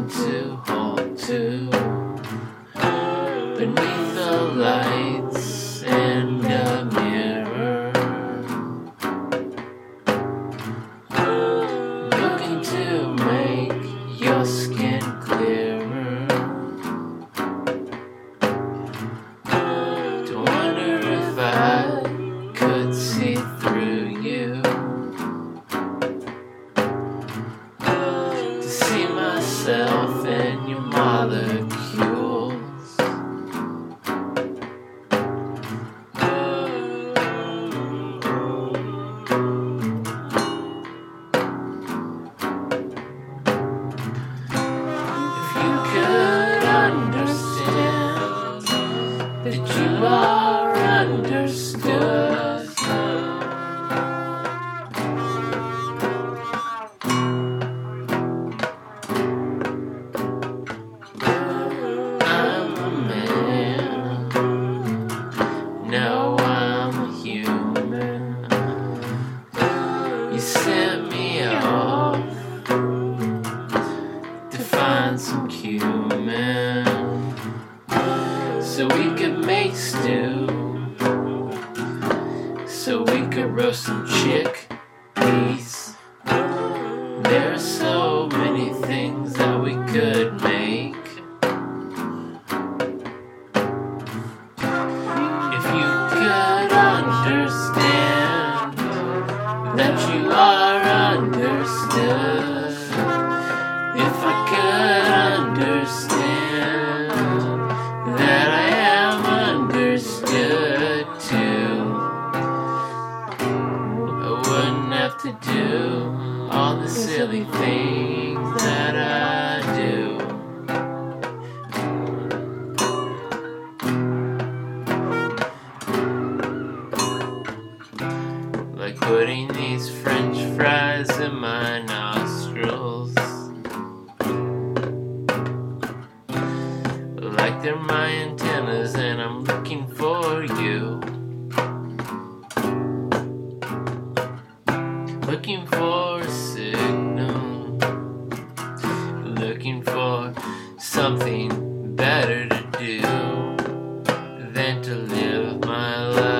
to hold to beneath the lights and a mirror, looking to make your skin clearer. To wonder if I could see through you, to see myself in your molecules. If you could understand that you are understood, I'm a man, no, I'm a human. You sent me off to find some cumin so we could make stew, so we could roast some chickpeas. There are so many things that we could make. If you could understand that you are understood, if I could understand that I am understood too, I wouldn't have to do all the silly things that I do. Like putting these French fries in my nostrils, like they're my antennas and I'm looking for you, looking for a signal, looking for something better to do than to live my life.